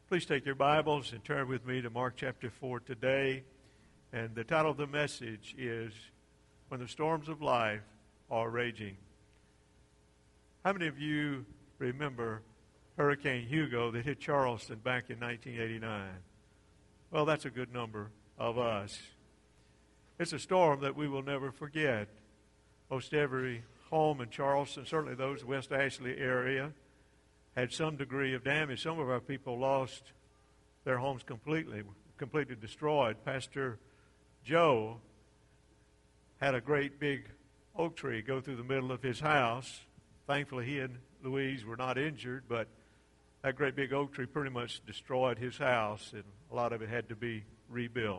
Please take your Bibles and turn with me to Mark chapter 4 today. And the title of the message is, When the Storms of Life Are Raging. How many of you remember Hurricane Hugo that hit Charleston back in 1989? Well, that's a good number of us. It's a storm that we will never forget. Most every home in Charleston, certainly those West Ashley area, had some degree of damage. Some of our people lost their homes completely destroyed. Pastor Joe had a great big oak tree go through the middle of his house. Thankfully, he and Louise were not injured, but that great big oak tree pretty much destroyed his house, and a lot of it had to be rebuilt.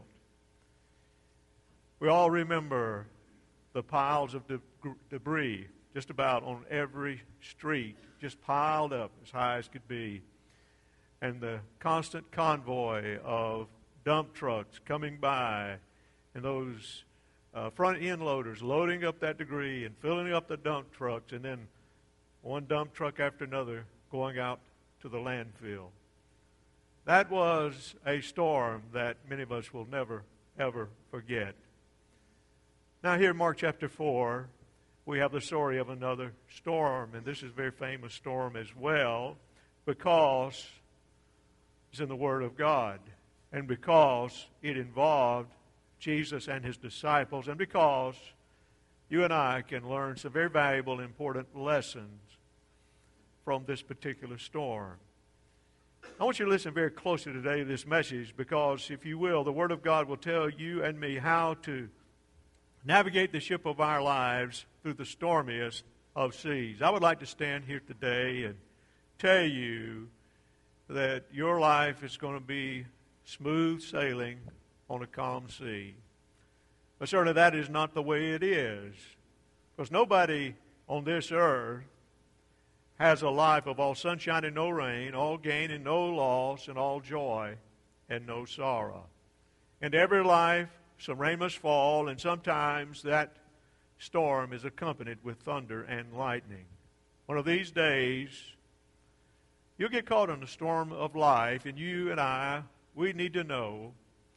We all remember the piles of debris just about on every street, just piled up as high as could be. And the constant convoy of dump trucks coming by, and those front end loaders loading up that debris and filling up the dump trucks, and then one dump truck after another going out to the landfill. That was a storm that many of us will never, ever forget. Now here in Mark chapter 4, we have the story of another storm, and this is a very famous storm as well, because it's in the Word of God, and because it involved Jesus and His disciples, and because you and I can learn some very valuable and important lessons from this particular storm. I want you to listen very closely today to this message, because if you will, the Word of God will tell you and me how to navigate the ship of our lives through the stormiest of seas. I would like to stand here today and tell you that your life is going to be smooth sailing on a calm sea. But certainly that is not the way it is. Because nobody on this earth has a life of all sunshine and no rain, all gain and no loss, and all joy and no sorrow. In every life, some rain must fall, and sometimes that storm is accompanied with thunder and lightning. One of these days, you'll get caught in a storm of life, and you and I, we need to know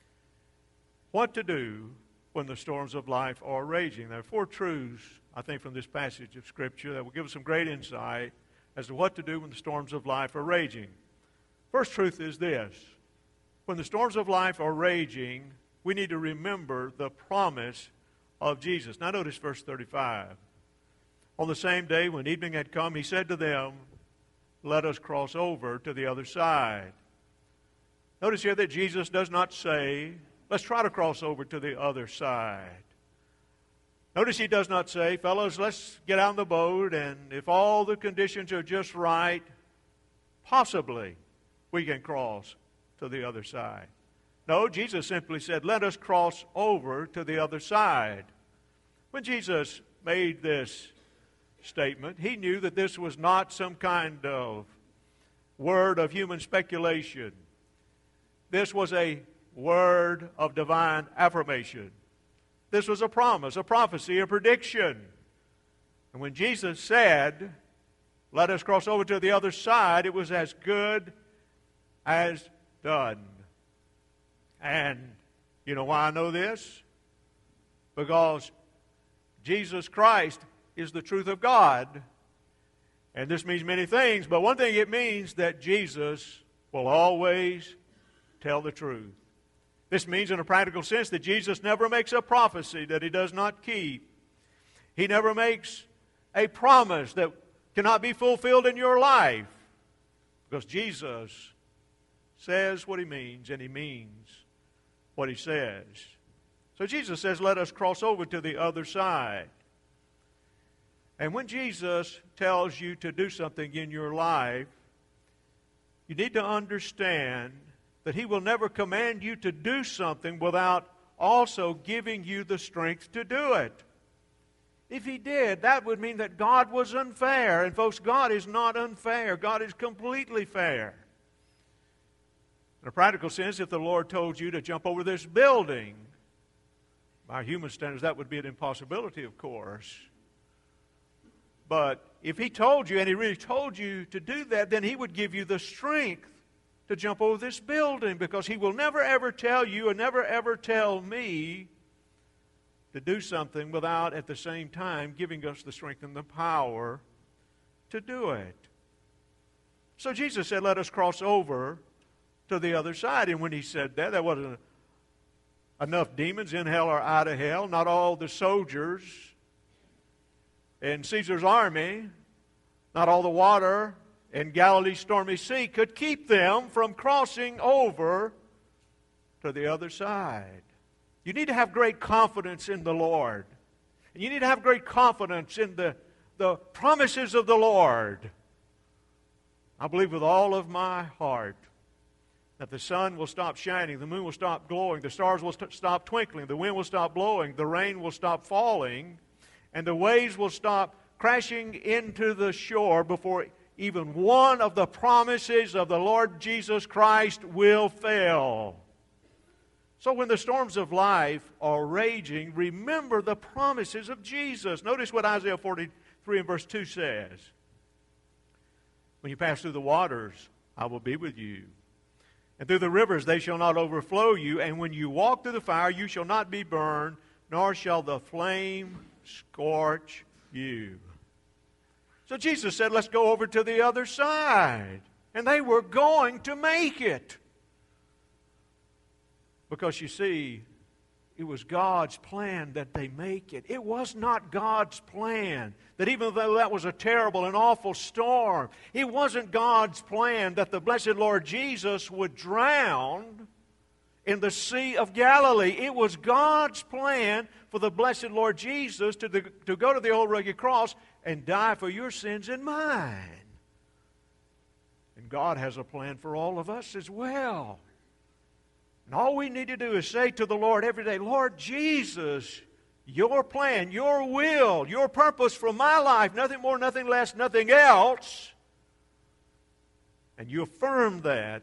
what to do when the storms of life are raging. There are four truths, I think, from this passage of Scripture that will give us some great insight as to what to do when the storms of life are raging. First truth is this: when the storms of life are raging, we need to remember the promise of Jesus. Now notice verse 35. On the same day when evening had come, He said to them, "Let us cross over to the other side." Notice here that Jesus does not say, "Let's try to cross over to the other side." Notice He does not say, "Fellows, let's get out in the boat, and if all the conditions are just right, possibly we can cross to the other side." No, Jesus simply said, "Let us cross over to the other side." When Jesus made this statement, He knew that this was not some kind of word of human speculation. This was a word of divine affirmation. This was a promise, a prophecy, a prediction. And when Jesus said, "Let us cross over to the other side," it was as good as done. And you know why I know this? Because Jesus Christ is the truth of God. And this means many things, but one thing it means that Jesus will always tell the truth. This means in a practical sense that Jesus never makes a prophecy that He does not keep. He never makes a promise that cannot be fulfilled in your life. Because Jesus says what He means, and He means what He says. So Jesus says, "Let us cross over to the other side." And when Jesus tells you to do something in your life, you need to understand that He will never command you to do something without also giving you the strength to do it. If He did, that would mean that God was unfair. And folks, God is not unfair. God is completely fair. In a practical sense, if the Lord told you to jump over this building, by human standards, that would be an impossibility, of course. But if He told you, and He really told you to do that, then He would give you the strength to jump over this building, because He will never ever tell you and never ever tell me to do something without at the same time giving us the strength and the power to do it. So Jesus said, let us cross over to the other side. And when He said that, there wasn't enough demons in hell or out of hell. Not all the soldiers in Caesar's army, not all the water in Galilee's stormy sea could keep them from crossing over to the other side. You need to have great confidence in the Lord. And you need to have great confidence in the promises of the Lord. I believe with all of my heart that the sun will stop shining, the moon will stop glowing, the stars will stop twinkling, the wind will stop blowing, the rain will stop falling, and the waves will stop crashing into the shore before even one of the promises of the Lord Jesus Christ will fail. So when the storms of life are raging, remember the promises of Jesus. Notice what Isaiah 43 and verse 2 says. When you pass through the waters, I will be with you. And through the rivers, they shall not overflow you. And when you walk through the fire, you shall not be burned, nor shall the flame scorch you. So Jesus said, let's go over to the other side. And they were going to make it. Because you see, it was God's plan that they make it. It was not God's plan that even though that was a terrible and awful storm, it wasn't God's plan that the blessed Lord Jesus would drown in the Sea of Galilee. It was God's plan for the blessed Lord Jesus to go to the old rugged cross and die for your sins and mine. And God has a plan for all of us as well. And all we need to do is say to the Lord every day, Lord Jesus, your plan, your will, your purpose for my life, nothing more, nothing less, nothing else. And you affirm that,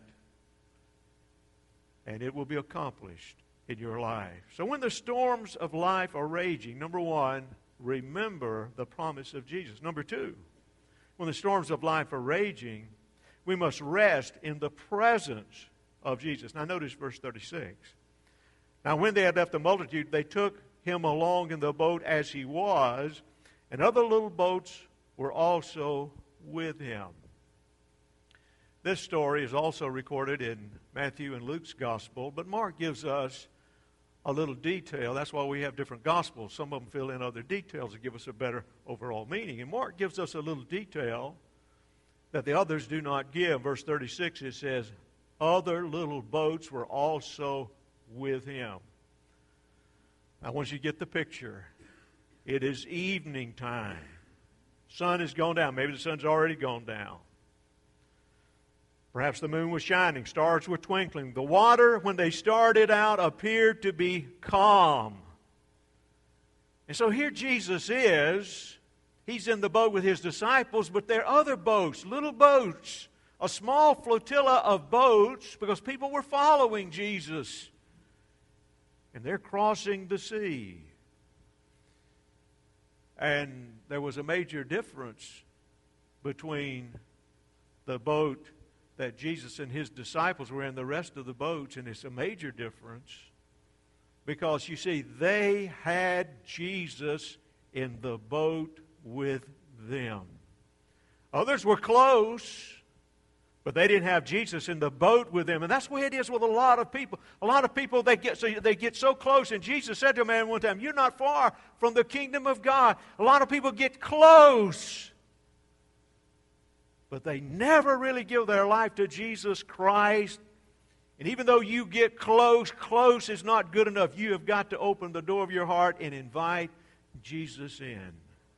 and it will be accomplished in your life. So when the storms of life are raging, number one, remember the promise of Jesus. Number two, when the storms of life are raging, we must rest in the presence of Jesus. Now notice verse 36. Now when they had left the multitude, they took him along in the boat as he was, and other little boats were also with him. This story is also recorded in Matthew and Luke's gospel, but Mark gives us a little detail. That's why we have different gospels. Some of them fill in other details to give us a better overall meaning. And Mark gives us a little detail that the others do not give. Verse 36, it says, other little boats were also with him. Now, once you get the picture, it is evening time. Sun has gone down. Maybe the sun's already gone down. Perhaps the moon was shining. Stars were twinkling. The water, when they started out, appeared to be calm. And so here Jesus is. He's in the boat with his disciples, but there are other boats, little boats, a small flotilla of boats, because people were following Jesus. And they're crossing the sea. And there was a major difference between the boat that Jesus and his disciples were in, the rest of the boats, and it's a major difference because, you see, they had Jesus in the boat with them. Others were close, but they didn't have Jesus in the boat with them. And that's the way it is with a lot of people. A lot of people, they get so close. And Jesus said to a man one time, you're not far from the kingdom of God. A lot of people get close, but they never really give their life to Jesus Christ. And even though you get close, close is not good enough. You have got to open the door of your heart and invite Jesus in.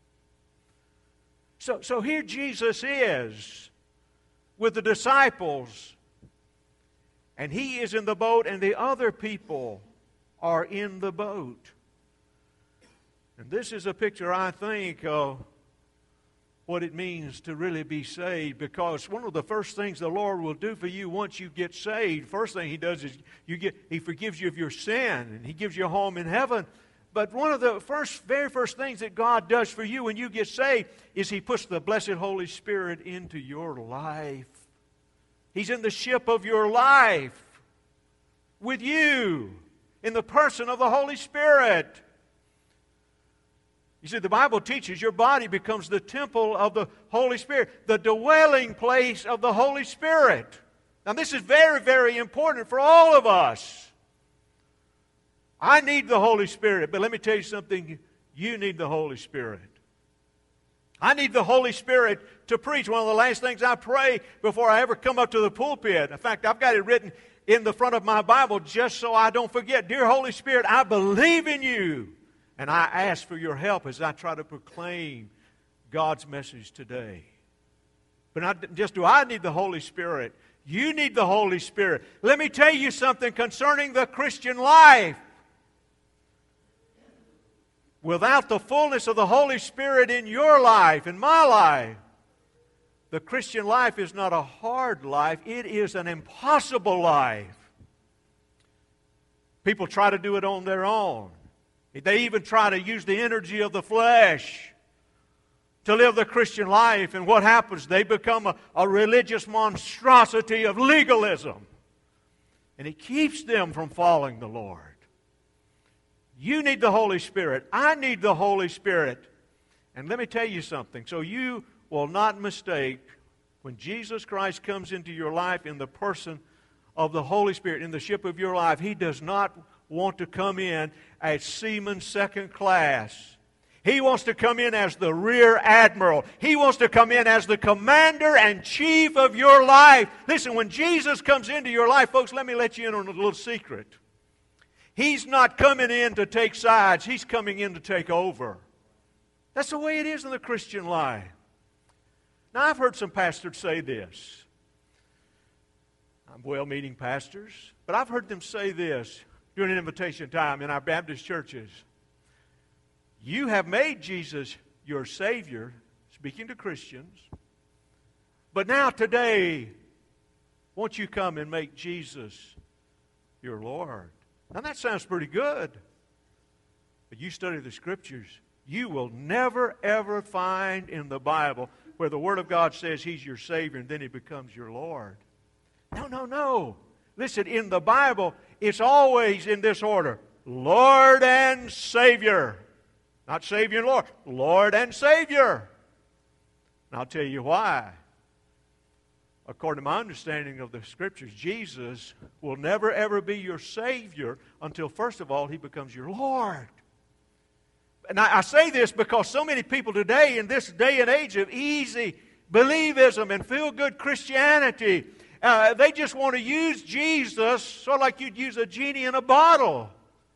So here Jesus is with the disciples, and he is in the boat, and the other people are in the boat. And this is a picture, I think, of what it means to really be saved, because one of the first things the Lord will do for you once you get saved, first thing he does is he forgives you of your sin, and he gives you a home in heaven. But one of the very first things that God does for you when you get saved is he puts the blessed Holy Spirit into your life. He's in the ship of your life with you in the person of the Holy Spirit. You see, the Bible teaches your body becomes the temple of the Holy Spirit, the dwelling place of the Holy Spirit. Now, this is very, very important for all of us. I need the Holy Spirit, but let me tell you something. You need the Holy Spirit. I need the Holy Spirit to preach. One of the last things I pray before I ever come up to the pulpit. In fact, I've got it written in the front of my Bible just so I don't forget. Dear Holy Spirit, I believe in you. And I ask for your help as I try to proclaim God's message today. But not just do I need the Holy Spirit. You need the Holy Spirit. Let me tell you something concerning the Christian life. Without the fullness of the Holy Spirit in your life, in my life, the Christian life is not a hard life. It is an impossible life. People try to do it on their own. They even try to use the energy of the flesh to live the Christian life. And what happens? They become a religious monstrosity of legalism. And it keeps them from following the Lord. You need the Holy Spirit. I need the Holy Spirit. And let me tell you something. So you will not mistake when Jesus Christ comes into your life in the person of the Holy Spirit, in the ship of your life. He does not want to come in as seaman second class. He wants to come in as the rear admiral. He wants to come in as the commander and chief of your life. Listen, when Jesus comes into your life, folks, let me let you in on a little secret. He's not coming in to take sides. He's coming in to take over. That's the way it is in the Christian life. Now, I've heard some pastors say this. I'm well-meaning pastors, but I've heard them say this during an invitation time in our Baptist churches. You have made Jesus your Savior, speaking to Christians, but now today, won't you come and make Jesus your Lord? Now that sounds pretty good, but you study the Scriptures, you will never ever find in the Bible where the Word of God says He's your Savior and then He becomes your Lord. No. Listen, in the Bible, it's always in this order. Lord and Savior. Not Savior and Lord. Lord and Savior. And I'll tell you why. According to my understanding of the Scriptures, Jesus will never ever be your Savior until, first of all, He becomes your Lord. And I say this because so many people today, in this day and age of easy believism and feel-good Christianity, they just want to use Jesus sort of like you'd use a genie in a bottle.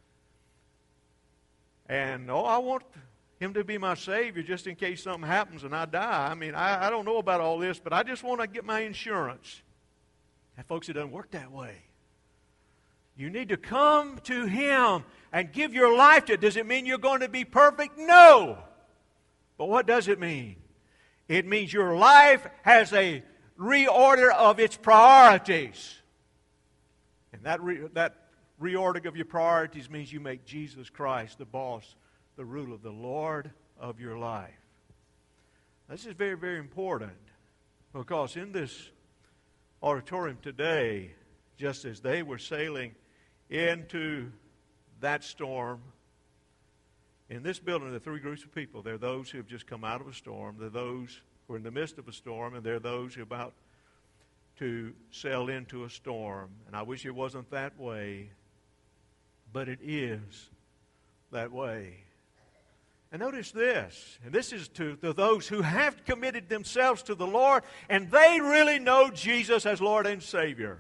And, I want Him to be my Savior just in case something happens and I die. I mean, I don't know about all this, but I just want to get my insurance. And folks, it doesn't work that way. You need to come to Him and give your life to it. Does it mean you're going to be perfect? No. But what does it mean? It means your life has a reorder of its priorities. And that reordering of your priorities means you make Jesus Christ the boss, the ruler, the Lord of your life. This is very, very important because in this auditorium today, just as they were sailing into that storm, in this building there are three groups of people. There are those who have just come out of a storm. There are those who are in the midst of a storm, and there are those who are about to sail into a storm. And I wish it wasn't that way, but it is that way. And notice this, and this is to those who have committed themselves to the Lord, and they really know Jesus as Lord and Savior.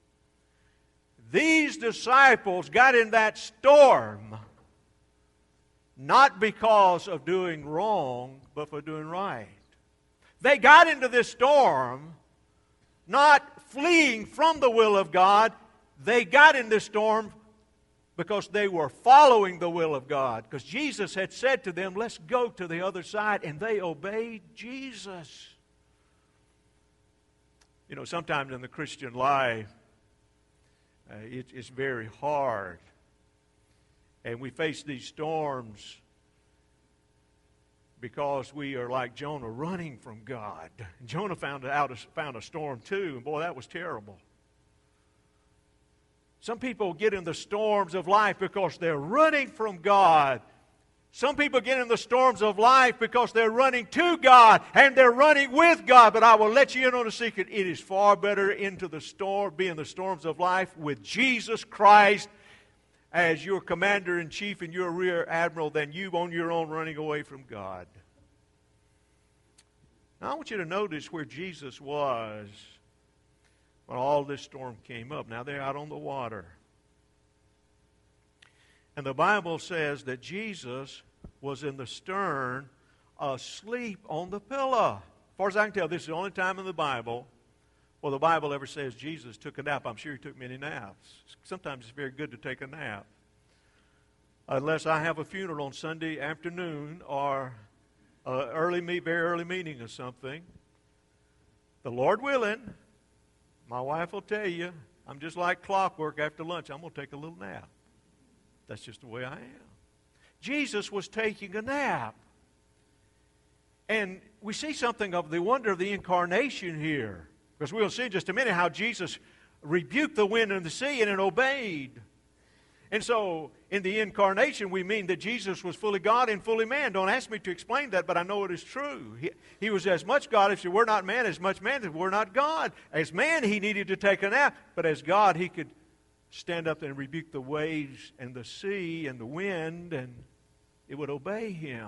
These disciples got in that storm not because of doing wrong, but for doing right. They got into this storm not fleeing from the will of God. They got in this storm because they were following the will of God. Because Jesus had said to them, let's go to the other side, and they obeyed Jesus. You know, sometimes in the Christian life, it's very hard. And we face these storms because we are like Jonah, running from God. Jonah found a storm too, and boy, that was terrible. Some people get in the storms of life because they're running from God. Some people get in the storms of life because they're running to God and they're running with God. But I will let you in on a secret. It is far better be in the storms of life with Jesus Christ as your commander-in-chief and your rear admiral than you on your own running away from God. Now I want you to notice where Jesus was when all this storm came up. Now they're out on the water. And the Bible says that Jesus was in the stern, asleep on the pillow. As far as I can tell, this is the only time in the Bible where the Bible ever says Jesus took a nap. I'm sure he took many naps. Sometimes it's very good to take a nap. Unless I have a funeral on Sunday afternoon or very early meeting or something. The Lord willing, my wife will tell you, I'm just like clockwork after lunch. I'm going to take a little nap. That's just the way I am. Jesus was taking a nap. And we see something of the wonder of the incarnation here. Because we'll see in just a minute how Jesus rebuked the wind and the sea and it obeyed. And so, in the incarnation, we mean that Jesus was fully God and fully man. Don't ask me to explain that, but I know it is true. He was as much God if he were not man, as much man if he were not God. As man, he needed to take a nap, but as God, he could stand up and rebuke the waves and the sea and the wind, and it would obey him.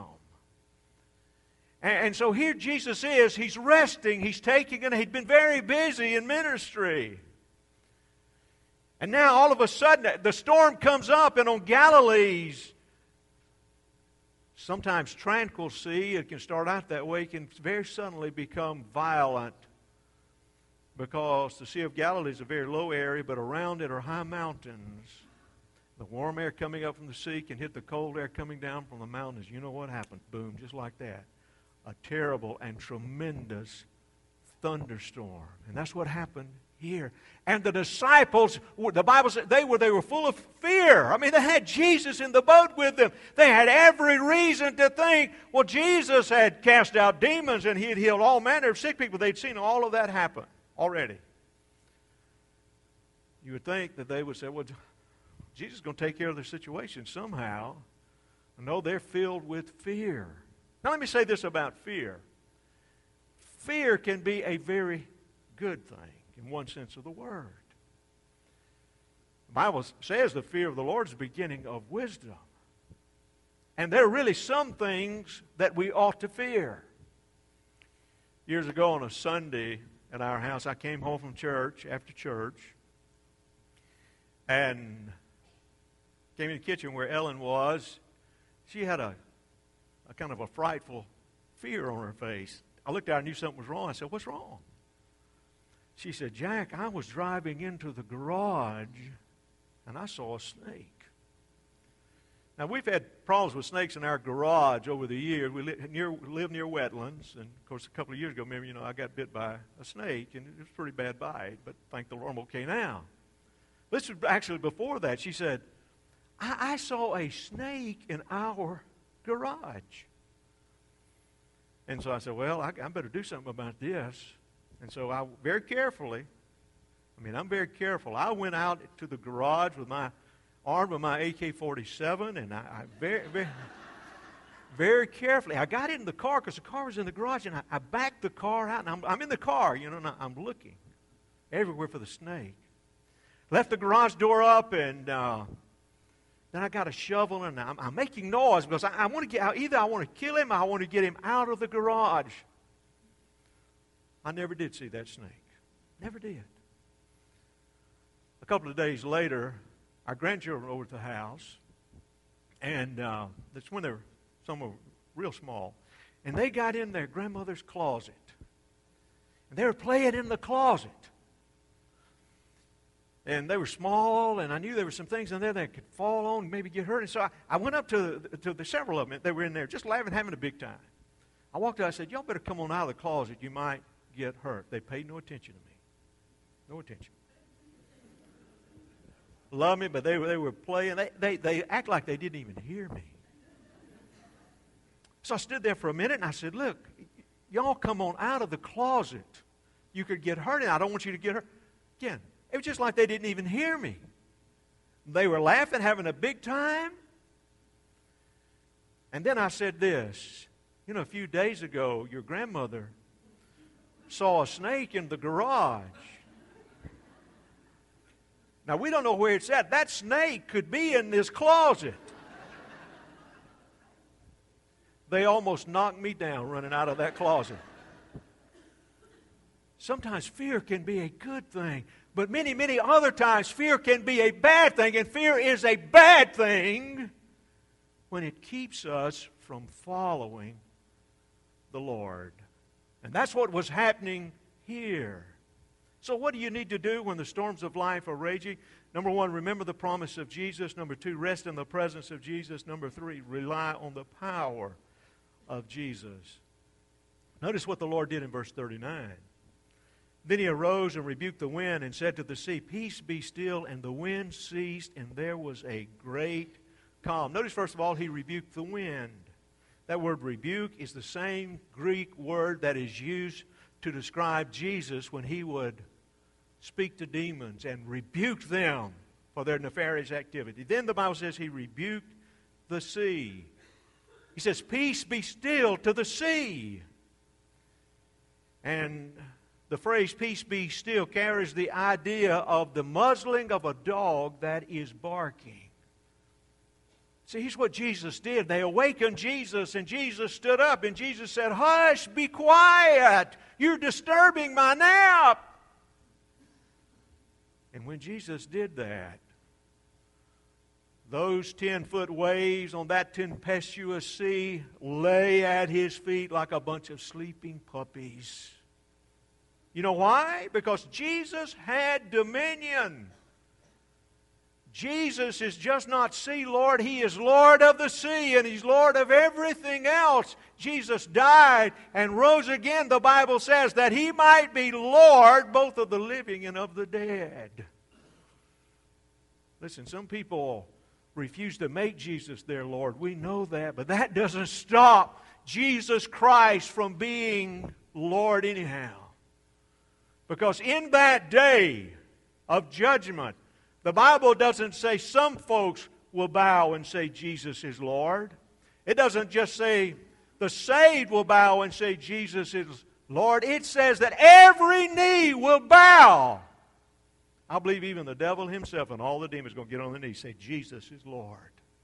And so here Jesus is. He's resting. He's taking it. He'd been very busy in ministry. And now all of a sudden the storm comes up, and on Galilee's sometimes tranquil sea, it can start out that way, it can very suddenly become violent. Because the Sea of Galilee is a very low area, but around it are high mountains. The warm air coming up from the sea can hit the cold air coming down from the mountains. You know what happened? Boom, just like that. A terrible and tremendous thunderstorm. And that's what happened here. And the disciples, the Bible said they were full of fear. I mean, they had Jesus in the boat with them. They had every reason to think, well, Jesus had cast out demons and he had healed all manner of sick people. They'd seen all of that happen already. You would think that they would say, well, Jesus is going to take care of their situation somehow. No, they're filled with fear. Now let me say this about fear. Fear can be a very good thing in one sense of the word. The Bible says the fear of the Lord is the beginning of wisdom. And there are really some things that we ought to fear. Years ago on a Sunday at our house, I came home from church, after church, and came in the kitchen where Ellen was. She had a kind of a frightful fear on her face. I looked at her and knew something was wrong. I said, what's wrong? She said, Jack, I was driving into the garage and I saw a snake. Now, we've had problems with snakes in our garage over the years. We live near wetlands. And, of course, a couple of years ago, remember, I got bit by a snake, and it was a pretty bad bite. But thank the Lord, I'm okay now. This was actually before that. She said, I saw a snake in our garage. And so I said, well, I better do something about this. And so I'm very careful. I went out to the garage armed with my AK-47, and I very carefully, I got in the car because the car was in the garage, and I backed the car out, and I'm in the car, and I'm looking everywhere for the snake. Left the garage door up, and then I got a shovel, and I'm making noise because I want to either I want to kill him or I want to get him out of the garage. I never did see that snake. Never did. A couple of days later, our grandchildren were over at the house, and that's when some were real small, and they got in their grandmother's closet, and they were playing in the closet. And they were small, and I knew there were some things in there that could fall on and maybe get hurt. And so I went up to the several of them. They were in there just laughing, having a big time. I walked out, I said, y'all better come on out of the closet. You might get hurt. They paid no attention to me. No attention. Love me, but they were playing. They act like they didn't even hear me. So I stood there for a minute and I said, look, y'all come on out of the closet. You could get hurt and I don't want you to get hurt. Again, it was just like they didn't even hear me. They were laughing, having a big time. And then I said this, a few days ago, your grandmother saw a snake in the garage. Now, we don't know where it's at. That snake could be in this closet. They almost knocked me down running out of that closet. Sometimes fear can be a good thing, but many, many other times fear can be a bad thing, and fear is a bad thing when it keeps us from following the Lord. And that's what was happening here. So what do you need to do when the storms of life are raging? Number one, remember the promise of Jesus. Number two, rest in the presence of Jesus. Number three, rely on the power of Jesus. Notice what the Lord did in verse 39. Then he arose and rebuked the wind and said to the sea, peace be still, and the wind ceased, and there was a great calm. Notice, first of all, he rebuked the wind. That word rebuke is the same Greek word that is used to describe Jesus when he would speak to demons and rebuke them for their nefarious activity. Then the Bible says he rebuked the sea. He says, peace be still to the sea. And the phrase peace be still carries the idea of the muzzling of a dog that is barking. See, here's what Jesus did. They awakened Jesus, and Jesus stood up, and Jesus said, hush, be quiet. You're disturbing my nap. And when Jesus did that, those 10-foot waves on that tempestuous sea lay at his feet like a bunch of sleeping puppies. You know why? Because Jesus had dominion. Jesus is just not Sea Lord. He is Lord of the sea, and He's Lord of everything else. Jesus died and rose again, the Bible says, that He might be Lord both of the living and of the dead. Listen, some people refuse to make Jesus their Lord. We know that, but that doesn't stop Jesus Christ from being Lord anyhow. Because in that day of judgment, the Bible doesn't say some folks will bow and say Jesus is Lord. It doesn't just say the saved will bow and say Jesus is Lord. It says that every knee will bow. I believe even the devil himself and all the demons are going to get on their knees and say Jesus is Lord.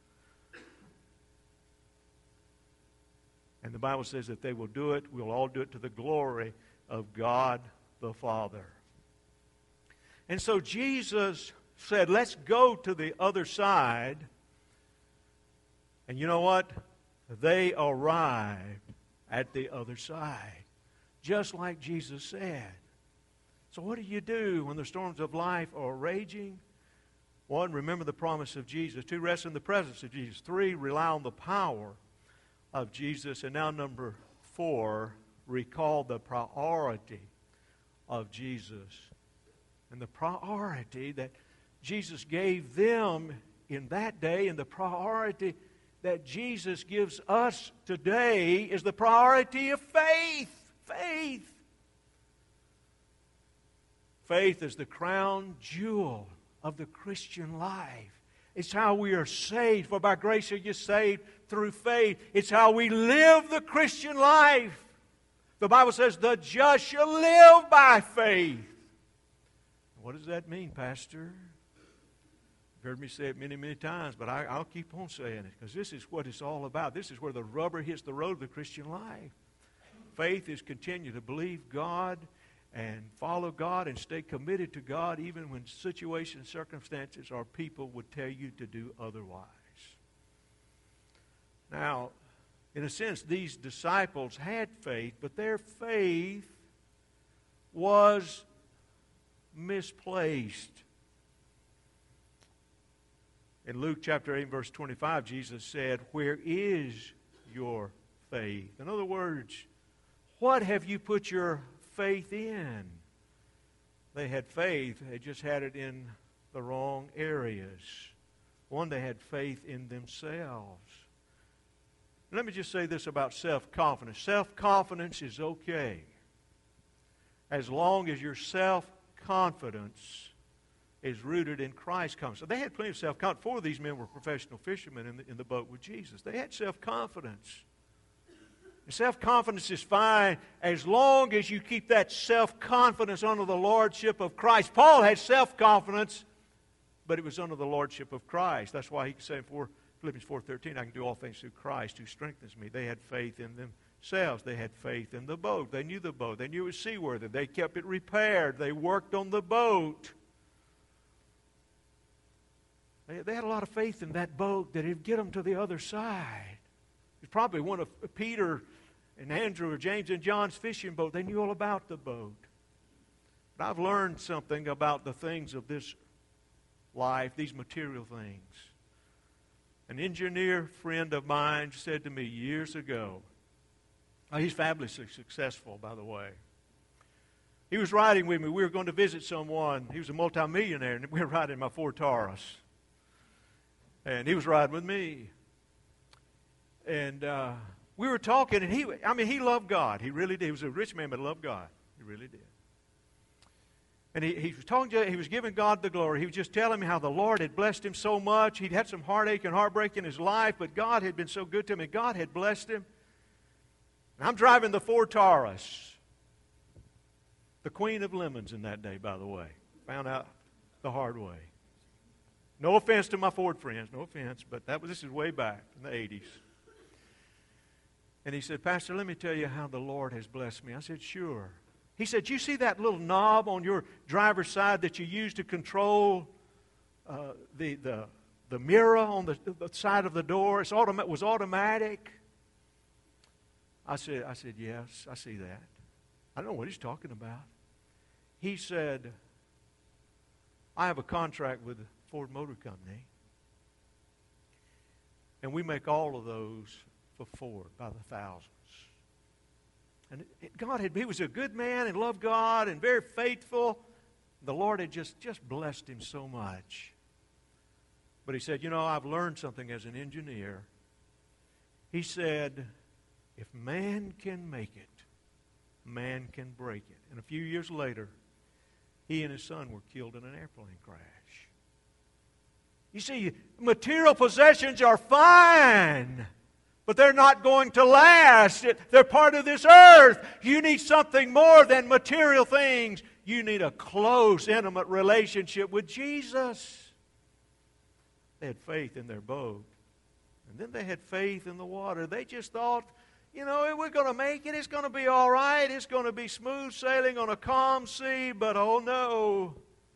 And the Bible says that they will do it, we'll all do it to the glory of God the Father. And so Jesus said, let's go to the other side. And you know what? They arrived at the other side, just like Jesus said. So what do you do when the storms of life are raging? One, remember the promise of Jesus. Two, rest in the presence of Jesus. Three, rely on the power of Jesus. And now number four, recall the priority of Jesus. And the priority that Jesus gave them in that day, and the priority that Jesus gives us today is the priority of faith. Faith. Faith is the crown jewel of the Christian life. It's how we are saved. For by grace are you saved through faith. It's how we live the Christian life. The Bible says, the just shall live by faith. What does that mean, Pastor? You've heard me say it many, many times, but I'll keep on saying it because this is what it's all about. This is where the rubber hits the road of the Christian life. Faith is continue to believe God and follow God and stay committed to God even when situations, circumstances, or people would tell you to do otherwise. Now, in a sense, these disciples had faith, but their faith was misplaced. In Luke chapter 8, verse 25, Jesus said, where is your faith? In other words, what have you put your faith in? They had faith, they just had it in the wrong areas. One, they had faith in themselves. Let me just say this about self-confidence. Self-confidence is okay as long as your self-confidence is rooted in Christ's confidence. So they had plenty of self-confidence. 4 of these men were professional fishermen in the boat with Jesus. They had self-confidence. And self-confidence is fine as long as you keep that self-confidence under the lordship of Christ. Paul had self-confidence, but it was under the lordship of Christ. That's why he can say in Philippians 4:13, I can do all things through Christ who strengthens me. They had faith in themselves. They had faith in the boat. They knew the boat. They knew it was seaworthy. They kept it repaired. They worked on the boat. They had a lot of faith in that boat that it'd get them to the other side. It's probably one of Peter and Andrew or James and John's fishing boat. They knew all about the boat. But I've learned something about the things of this life, these material things. An engineer friend of mine said to me years ago, he's fabulously successful, by the way. He was riding with me. We were going to visit someone. He was a multimillionaire, and we were riding my Ford Taurus. And he was riding with me. And we were talking, and he loved God. He really did. He was a rich man, but loved God. He really did. And he was talking to, he was giving God the glory. He was just telling me how the Lord had blessed him so much. He'd had some heartache and heartbreak in his life, but God had been so good to him, and God had blessed him. And I'm driving the Ford Taurus. The queen of lemons in that day, by the way. Found out the hard way. No offense to my Ford friends, no offense, but this is way back in the 80s. And he said, Pastor, let me tell you how the Lord has blessed me. I said, sure. He said, you see that little knob on your driver's side that you use to control the mirror on the side of the door? It was automatic. I said, yes, I see that. I don't know what he's talking about. He said, I have a contract with the Ford Motor Company, and we make all of those for Ford by the thousands. And he was a good man and loved God and very faithful. The Lord had just blessed him so much. But he said, I've learned something as an engineer. He said, if man can make it, man can break it. And a few years later, he and his son were killed in an airplane crash. You see, material possessions are fine, but they're not going to last. They're part of this earth. You need something more than material things. You need a close, intimate relationship with Jesus. They had faith in their boat. And then they had faith in the water. They just thought, we're going to make it. It's going to be all right. It's going to be smooth sailing on a calm sea. But oh no.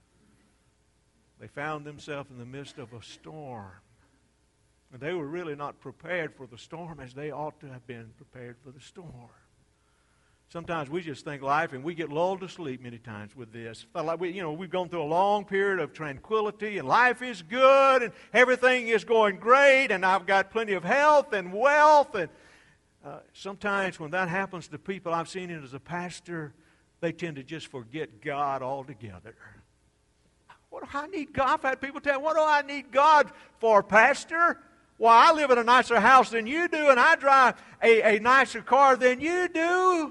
They found themselves in the midst of a storm. And they were really not prepared for the storm as they ought to have been prepared for the storm. Sometimes we just think life, and we get lulled to sleep many times with this. Like we've gone through a long period of tranquility, and life is good, and everything is going great, and I've got plenty of health and wealth. And sometimes when that happens to people, I've seen it as a pastor, they tend to just forget God altogether. What do I need God? I've had people tell me, what do I need God for, Pastor? Why, I live in a nicer house than you do, and I drive a nicer car than you do.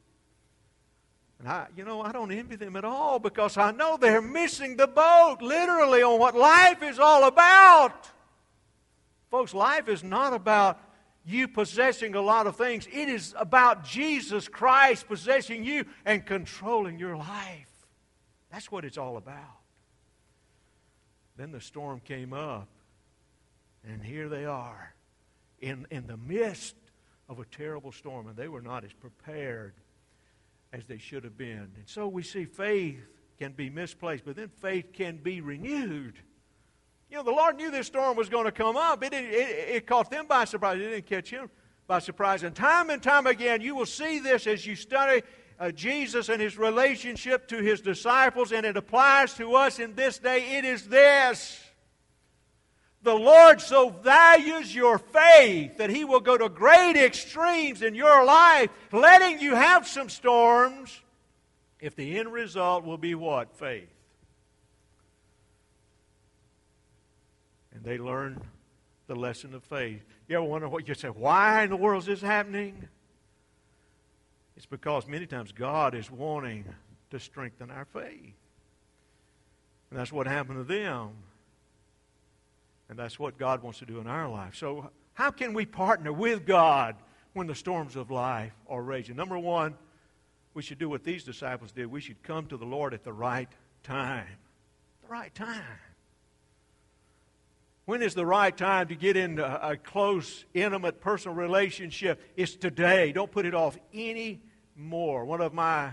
And I don't envy them at all, because I know they're missing the boat, literally, on what life is all about. Folks, life is not about you possessing a lot of things. It is about Jesus Christ possessing you and controlling your life. That's what it's all about. Then the storm came up, and here they are in the midst of a terrible storm, and they were not as prepared as they should have been. And so we see faith can be misplaced, but then faith can be renewed. The Lord knew this storm was going to come up. It caught them by surprise. It didn't catch him by surprise. And time again, you will see this as you study Jesus and his relationship to his disciples, and it applies to us in this day. It is this: the Lord so values your faith that he will go to great extremes in your life, letting you have some storms, if the end result will be what? Faith. And they learned the lesson of faith. You ever wonder what you say, why in the world is this happening? It's because many times God is wanting to strengthen our faith. And that's what happened to them. And that's what God wants to do in our life. So how can we partner with God when the storms of life are raging? Number one, we should do what these disciples did. We should come to the Lord at the right time. The right time. When is the right time to get into a close, intimate, personal relationship? It's today. Don't put it off anymore. One of my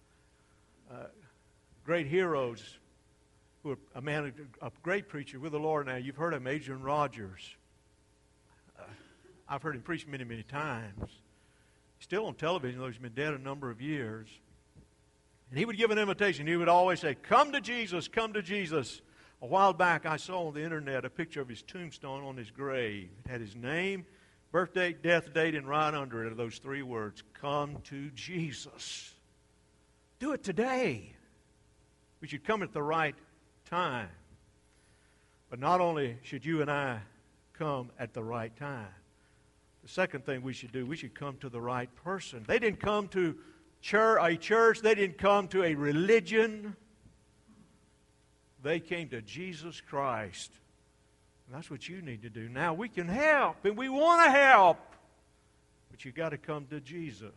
great heroes, a man, a great preacher with the Lord now. You've heard of Adrian Rogers. I've heard him preach many, many times. He's still on television, though he's been dead a number of years. And he would give an invitation. He would always say, come to Jesus, come to Jesus. A while back, I saw on the internet a picture of his tombstone on his grave. It had his name, birth date, death date, and right under it are those three words, come to Jesus. Do it today. We should come at the right time. But not only should you and I come at the right time, the second thing we should do, we should come to the right person. They didn't come to a church. They didn't come to a religion. They came to Jesus Christ. And that's what you need to do. Now, we can help, and we want to help. But you've got to come to Jesus.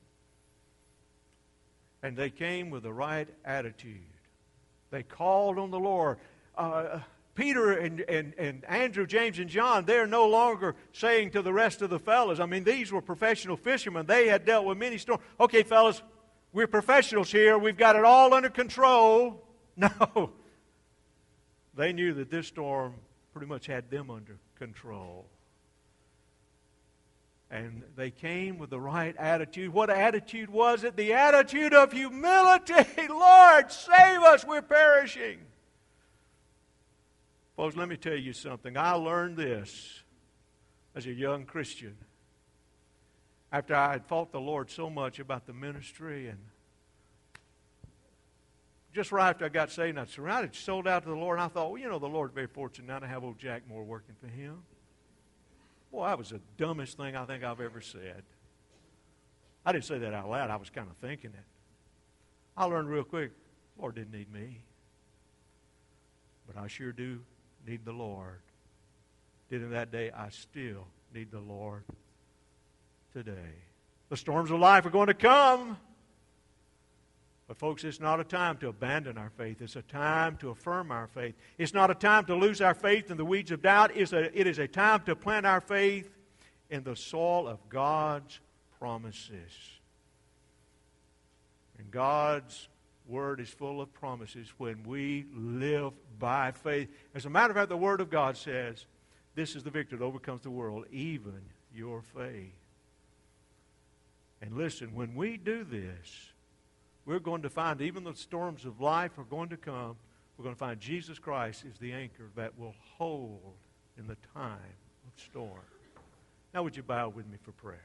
And they came with the right attitude. They called on the Lord. Peter and Andrew, James, and John, they're no longer saying to the rest of the fellas, I mean, these were professional fishermen. They had dealt with many storms. Okay, fellas, we're professionals here. We've got it all under control. No. They knew that this storm pretty much had them under control. And they came with the right attitude. What attitude was it? The attitude of humility. Lord, save us, we're perishing. Folks, let me tell you something. I learned this as a young Christian. After I had fought the Lord so much about the ministry, and just right after I got saved, I surrendered, sold out to the Lord, and I thought, well, you know, the Lord's very fortunate now to have old Jack Moore working for him. Boy, that was the dumbest thing I think I've ever said. I didn't say that out loud. I was kind of thinking it. I learned real quick, the Lord didn't need me. But I sure do need the Lord. Did in that day, I still need the Lord today. The storms of life are going to come. But folks, it's not a time to abandon our faith. It's a time to affirm our faith. It's not a time to lose our faith in the weeds of doubt. It is a time to plant our faith in the soil of God's promises. And God's Word is full of promises when we live by faith. As a matter of fact, the Word of God says, this is the victory that overcomes the world, even your faith. And listen, when we do this, we're going to find, even the storms of life are going to come, we're going to find Jesus Christ is the anchor that will hold in the time of storm. Now would you bow with me for prayer?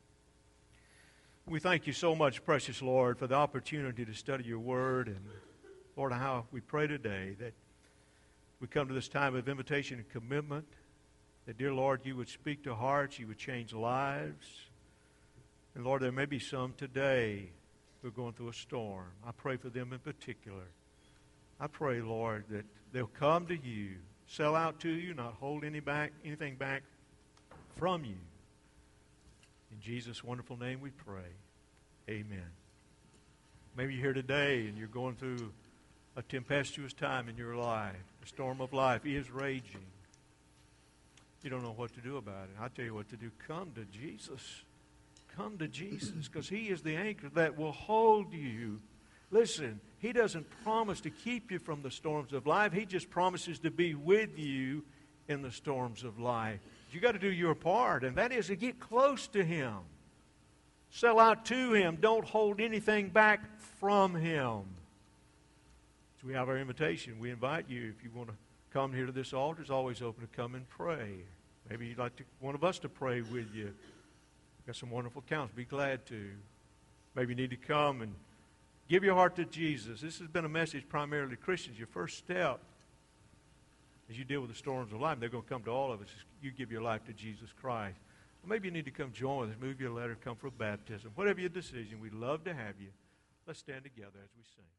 We thank you so much, precious Lord, for the opportunity to study your word. And Lord, how we pray today that we come to this time of invitation and commitment, that, dear Lord, you would speak to hearts, you would change lives. And Lord, there may be some today who are going through a storm. I pray for them in particular. I pray, Lord, that they'll come to you, sell out to you, not hold anything back from you. In Jesus' wonderful name we pray. Amen. Maybe you're here today and you're going through a tempestuous time in your life. The storm of life is raging. You don't know what to do about it. I tell you what to do. Come to Jesus. Come to Jesus, because He is the anchor that will hold you. Listen, He doesn't promise to keep you from the storms of life. He just promises to be with you in the storms of life. You've got to do your part, and that is to get close to Him. Sell out to Him. Don't hold anything back from Him. So we have our invitation. We invite you, if you want to come here to this altar, it's always open to come and pray. Maybe you'd like one of us to pray with you. Got some wonderful counts. Be glad to. Maybe you need to come and give your heart to Jesus. This has been a message primarily to Christians. Your first step as you deal with the storms of life, they're going to come to all of us as you give your life to Jesus Christ. Or maybe you need to come join us, move your letter, come for a baptism. Whatever your decision, we'd love to have you. Let's stand together as we sing.